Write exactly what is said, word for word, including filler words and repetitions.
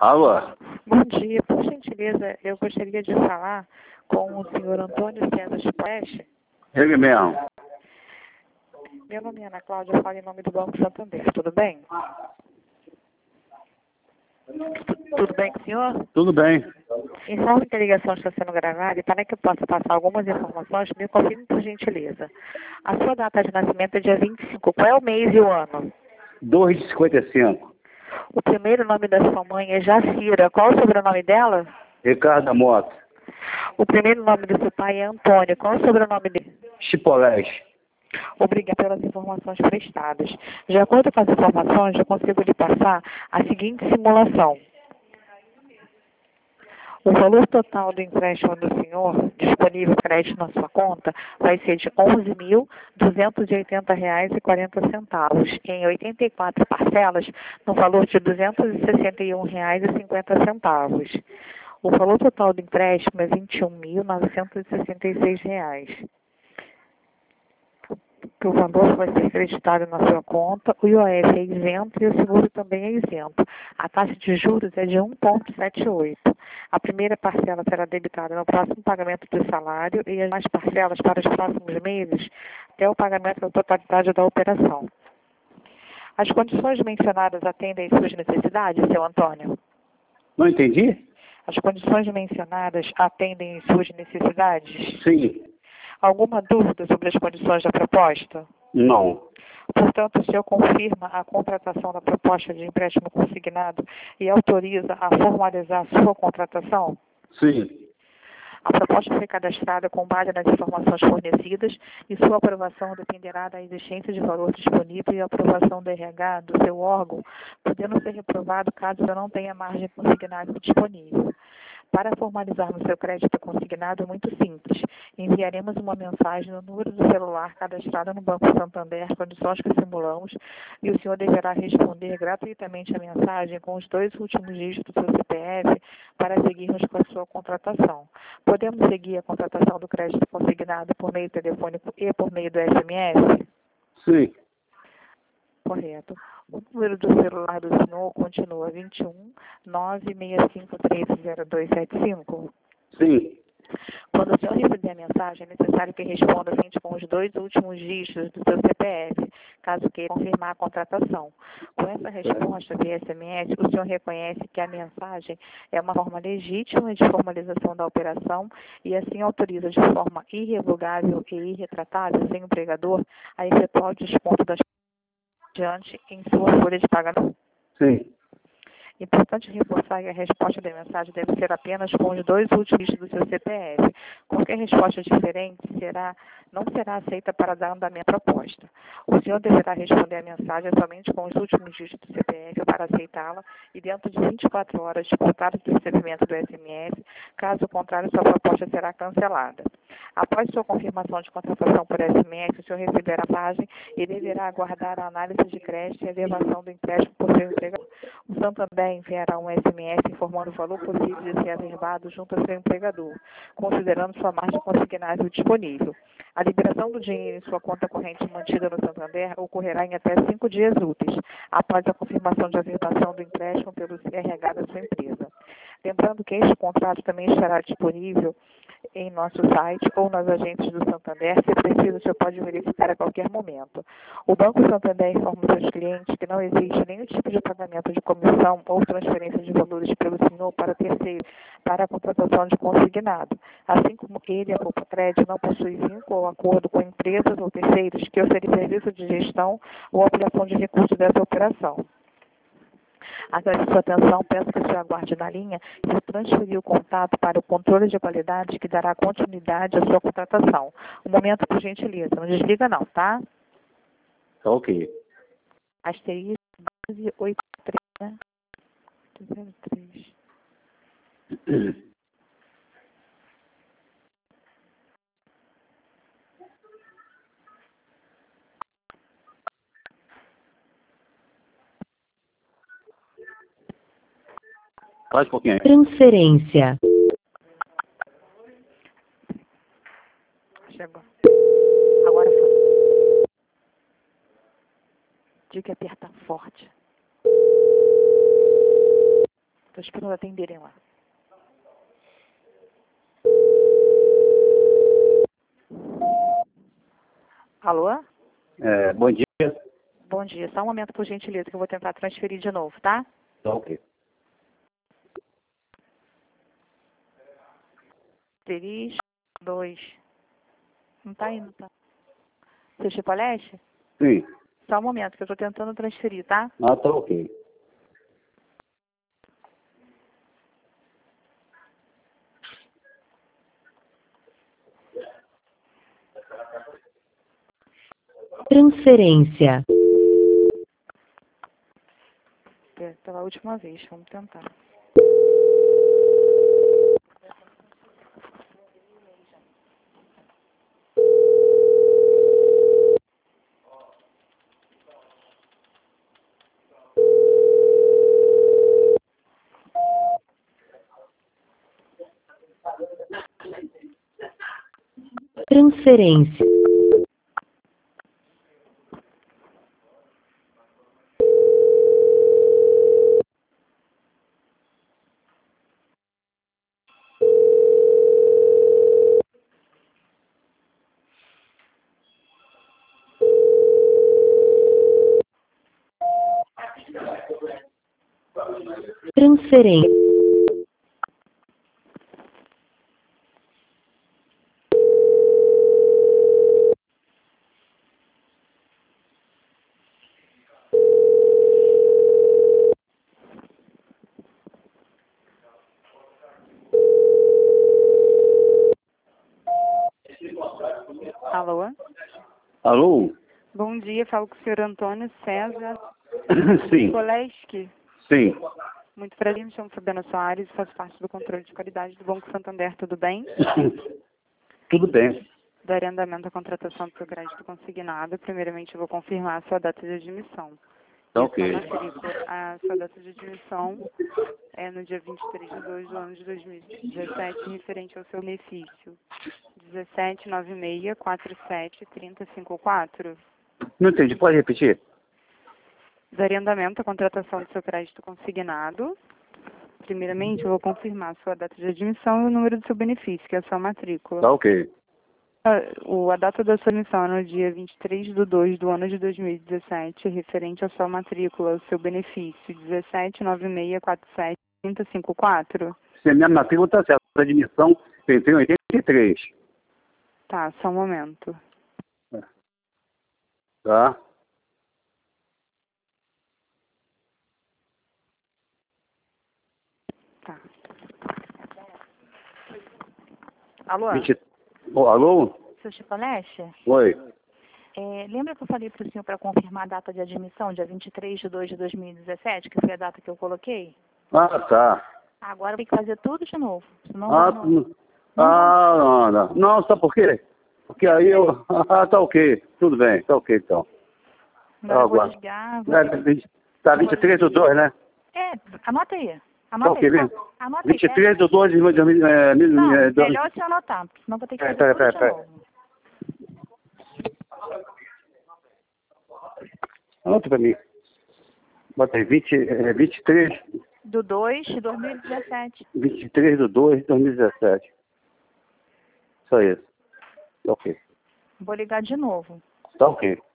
Alô? Bom dia, por gentileza, eu gostaria de falar com o senhor Antônio César Splesch. Ele mesmo. Meu nome é Ana Cláudia, eu falo em nome do Banco Santander, tudo bem? Tu- Tudo bem com o senhor? Tudo bem. Informe que a ligação está sendo gravada e para que eu possa passar algumas informações, me confirme por gentileza. A sua data de nascimento é dia vinte e cinco, qual é o mês e o ano? dois de cinquenta e cinco. O primeiro nome da sua mãe é Jacira, qual o sobrenome dela? Ricardo da Mota. O primeiro nome do seu pai é Antônio, qual o sobrenome dele? Chipolés. Obrigada pelas informações prestadas. De acordo com as informações, eu consigo lhe passar a seguinte simulação. O valor total do empréstimo do senhor, disponível crédito na sua conta, vai ser de onze mil duzentos e oitenta reais e quarenta centavos, em oitenta e quatro parcelas, no valor de duzentos e sessenta e um reais e cinquenta centavos. O valor total do empréstimo é vinte e um mil novecentos e sessenta e seis reais. Que o valor vai ser creditado na sua conta, o I O F é isento e o seguro também é isento. A taxa de juros é de um vírgula setenta e oito. A primeira parcela será debitada no próximo pagamento do salário e as demais parcelas para os próximos meses até o pagamento da totalidade da operação. As condições mencionadas atendem às suas necessidades, seu Antônio? Não entendi? As condições mencionadas atendem às suas necessidades? Sim. Alguma dúvida sobre as condições da proposta? Não. Portanto, o senhor confirma a contratação da proposta de empréstimo consignado e autoriza a formalizar a sua contratação? Sim. A proposta foi cadastrada com base nas informações fornecidas e sua aprovação dependerá da existência de valor disponível e aprovação do R H do seu órgão, podendo ser reprovado caso não tenha margem consignável disponível. Para formalizarmos seu crédito consignado é muito simples. Enviaremos uma mensagem no número do celular cadastrado no Banco Santander, condições que simulamos, e o senhor deverá responder gratuitamente a mensagem com os dois últimos dígitos do seu C P F para seguirmos com a sua contratação. Podemos seguir a contratação do crédito consignado por meio telefônico e por meio do S M S? Sim. Correto. O número do celular do senhor continua vinte e um, nove seis cinco três zero dois sete cinco? Sim. Quando o senhor receber a mensagem, é necessário que responda somente com os dois últimos dígitos do seu C P F, caso queira confirmar a contratação. Com essa resposta via S M S, o senhor reconhece que a mensagem é uma forma legítima de formalização da operação e assim autoriza de forma irrevogável e irretratável, sem o empregador, a efetuar o desconto das diante em sua folha de pagamento. Sim. Importante reforçar que a resposta da mensagem deve ser apenas com os dois últimos dígitos do seu C P F. Qualquer resposta diferente será, não será aceita para dar andamento à proposta. O senhor deverá responder a mensagem somente com os últimos dígitos do C P F para aceitá-la e dentro de vinte e quatro horas descontadas do recebimento do S M S. Caso contrário, sua proposta será cancelada. Após sua confirmação de contratação por S M S, o senhor receberá a mensagem e deverá aguardar a análise de crédito e a elevação do empréstimo por seu empregador. O Santander enviará um S M S informando o valor possível de ser averbado junto ao seu empregador, considerando sua margem consignável disponível. A liberação do dinheiro em sua conta corrente mantida no Santander ocorrerá em até cinco dias úteis, após a confirmação de averbação do empréstimo pelo R H da sua empresa. Lembrando que este contrato também estará disponível em nosso site ou nas agências do Santander. Se preciso, o senhor pode verificar a qualquer momento. O Banco Santander informa os seus clientes que não existe nenhum tipo de pagamento de comissão ou transferência de valores pelo senhor para terceiro para a contratação de consignado. Assim como ele, a Poupa-Crédito, não possui vínculo ou acordo com empresas ou terceiros que oferecem serviço de gestão ou aplicação de recursos dessa operação. Agradeço a sua atenção, peço que o senhor aguarde na linha e eu transferir o contato para o controle de qualidade que dará continuidade à sua contratação. Um momento, por gentileza. Não desliga não, tá? Tá ok. Asterisco doze oitenta e três, né? zero três. Faz um pouquinho aí. Transferência. Chegou. Agora foi. Diga que aperta forte. Estou esperando atenderem lá. Alô? É, bom dia. Bom dia. Só um momento, por gentileza, que eu vou tentar transferir de novo, tá? Tá ok. três, dois. Não tá indo, tá? Seu Chipolete? Sim. Só um momento, que eu estou tentando transferir, tá? Ah, tá ok. Transferência. É, pela última vez, vamos tentar. Transferência. Transferência. Alô? Alô? Bom dia, falo com o senhor Antônio César Sim. Koleski. Sim. Muito prazer, me chamo Fabiana Soares e faço parte do controle de qualidade do Banco Santander, tudo bem? Tudo bem. Darei andamento à contratação do seu crédito consignado. Primeiramente, eu vou confirmar a sua data de admissão. Tá E ok. a sua matrícula. A sua data de admissão é no dia vinte e três de dois do ano de dois mil e dezessete, referente ao seu benefício. dezessete nove seis quatro sete três zero cinco quatro. Não entendi. Pode repetir? Darei andamento à contratação do seu crédito consignado. Primeiramente, eu vou confirmar a sua data de admissão e o número do seu benefício, que é a sua matrícula. Tá ok. A, o- a data da sua admissão é no dia vinte e três de dois do ano de dois mil e dezessete, referente à sua matrícula, o seu benefício, dezessete nove seis quatro sete três zero cinco quatro. Se a minha matrícula tá certa. A admissão tem em oitenta e três. Tá, só um momento. Tá? Tá. Alô? vinte... Oh, alô? Seu Chipolete? Oi. É, lembra que eu falei para o senhor para confirmar a data de admissão, dia vinte e três de dois de dois mil e dezessete, que foi a data que eu coloquei? Ah, tá. Agora tem que fazer tudo de novo. Senão Ah, não, não. Ah, não, não. Não, sabe por quê? Porque aí eu... Ah, tá ok. Tudo bem. Tá ok, então. agora eu vou Agora. desligar. Vou... É, vinte tá vinte e três do dois, né? É, anota aí. Tá Anota ok, aí. vem. Anota aí. vinte e três do dois de dois mil. É, mil- Não, é, dois- melhor se eu anotar, porque senão vou ter que Pera, fazer pera, tudo pera, de pera. novo. Anota pra mim. Bota aí, vinte, é, vinte e três, Do dois de dois mil e dezessete. vinte e três do dois de dois mil e dezessete. Só isso. Tá ok. Vou ligar de novo. Tá ok.